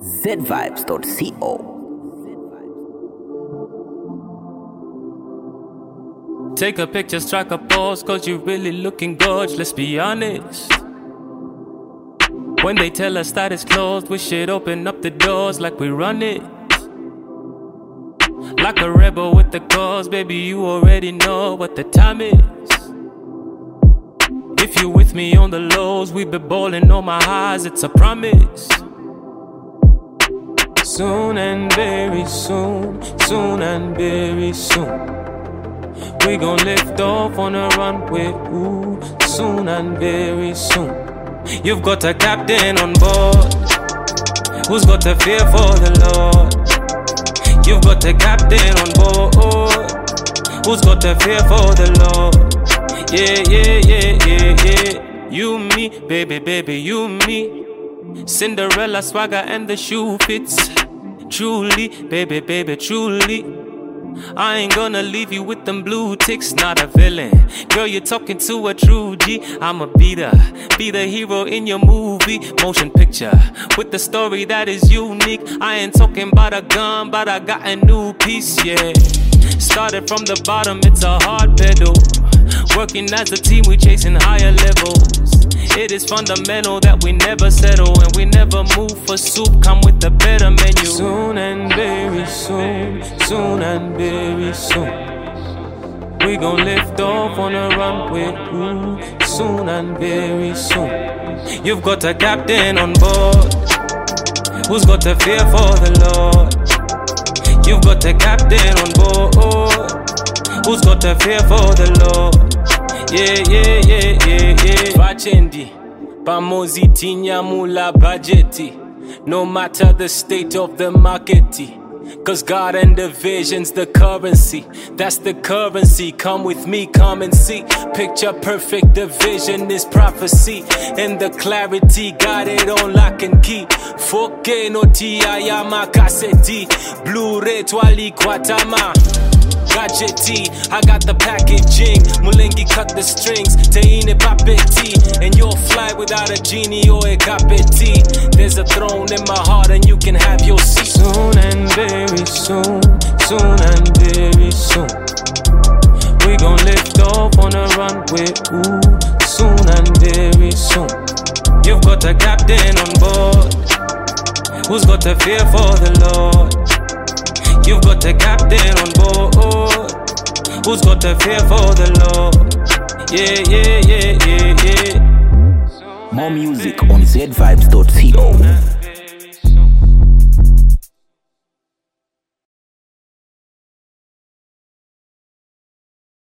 zvibes.co. Take a picture, strike a pose, cause you're really looking gorgeous, let's be honest. When they tell us that it's closed, we should open up the doors like we run it. Like a rebel with the cause, baby, you already know what the time is. If you with me on the lows, we be ballin' on my highs, it's a promise. Soon and very soon, soon and very soon, we gon' lift off on a runway, ooh, soon and very soon. You've got a captain on board, who's got a fear for the Lord. You've got a captain on board, who's got a fear for the Lord. Yeah, yeah, yeah, yeah, yeah. You, me, baby, baby, you, me. Cinderella swagger and the shoe fits. Truly, baby, baby, truly. I ain't gonna leave you with them blue ticks, not a villain. Girl, you're talking to a true G. I'ma be the hero in your movie. Motion picture, with the story that is unique. I ain't talking about a gun, but I got a new piece, yeah. Started from the bottom, it's a hard pedal. Working as a team, we chasing higher levels. It is fundamental that we never settle and we never move for soup. Come with the better menu. Soon and very soon, soon and very soon, we gon' lift off on a runway, ooh, soon and very soon. You've got a captain on board, who's got a fear for the Lord. You've got a captain on board, who's got a fear for the Lord. Yeah, yeah, yeah, yeah, yeah. Vachendi, pamozi tinyamula budgeti. No matter the state of the market, cause God and the vision's the currency. That's the currency. Come with me, come and see. Picture perfect, the vision is prophecy. And the clarity, got it on lock and key. 4K no tiyama kaseti. Blu-ray twali kwatama. Gadgety, I got the packaging. Mulengi cut the strings. Teine papeti. And you'll fly without a genie or a kapeti. There's a throne in my heart and you can have your seat. Soon and very soon, soon and very soon, we gon' lift off on a runway, ooh, soon and very soon. You've got a captain on board, who's got a fear for the Lord. You've got a captain on board, who's got a fear for the Lord. Yeah, yeah, yeah, yeah, yeah. More music on zvibes.co.